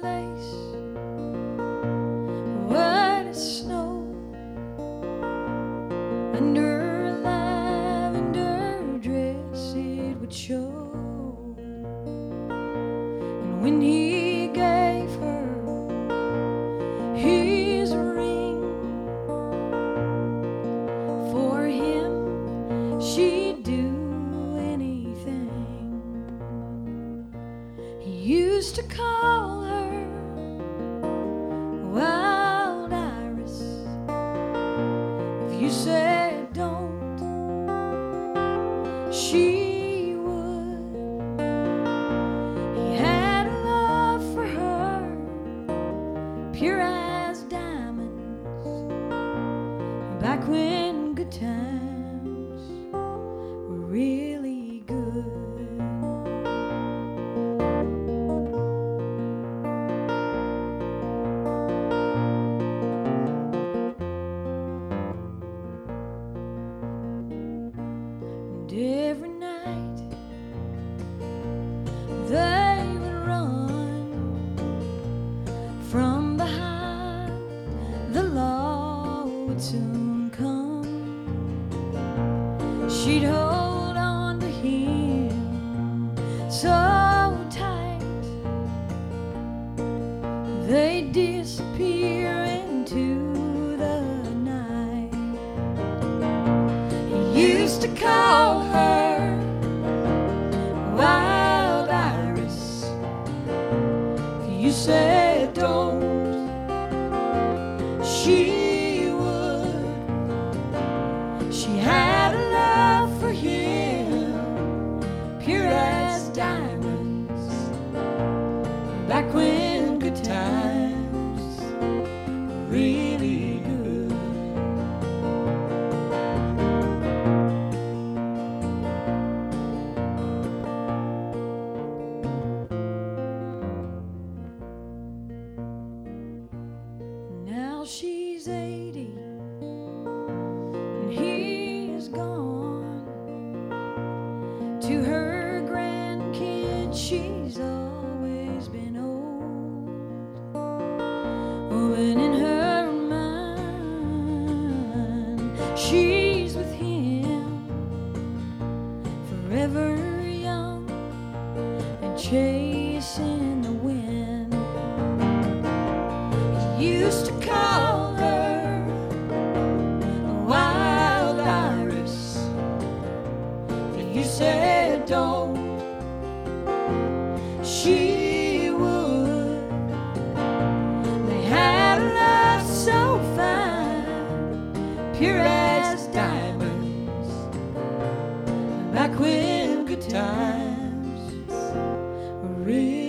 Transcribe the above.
face, white as snow, under a lavender dress it would show. And when he gave her his ring, for him she'd do anything. He used to call her Wild Iris. If you said don't, she would. He had a love for her, pure as diamonds, back when good times were really good. And every night they would run from behind. The law would soon come. She'd hold on to him so tight, they'd disappear into the night. He used to call her Wild Iris. If you said don't, she would. She had a love for him, pure as diamonds, back when good times were really good. Now she's 80 and he's gone. To her grandkids she's always been old. Oh, and in her mind she's with him, forever young and chasing the wind. He used to call her Wild Iris. If you said don't, she would. They had a love so fine, pure as diamonds, back when good times were real.